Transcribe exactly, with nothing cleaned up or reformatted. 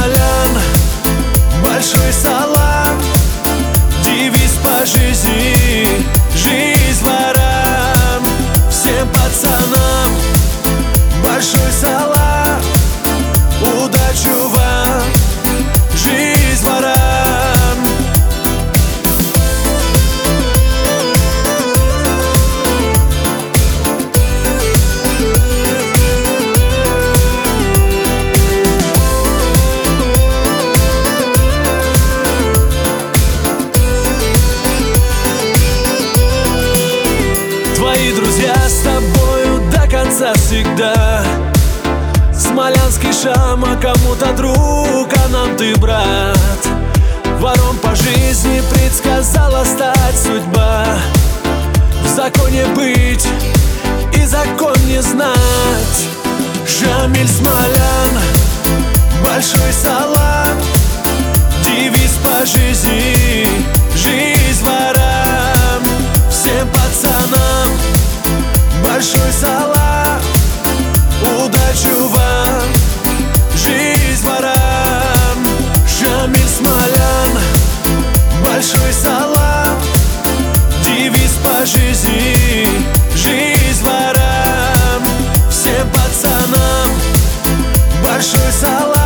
смолян, большой салам. Девиз по жизни, жизнь ворам. Всем пацанам большой салам, удачу вам, жизнь ворам. Твои друзья с тобою до конца всегда. Смолянский Шама, кому-то друг, а нам ты брат. Вором по жизни предсказала стать судьба. В законе быть и закон не знать. Шамиль Смолян, большой салам. Девиз по жизни, жизнь ворам. Всем пацанам большой салам, удачу вам, жизнь ворам. Шамиль Смолян, большой салам. Девиз по жизни, жизнь ворам. Всем пацанам большой салам.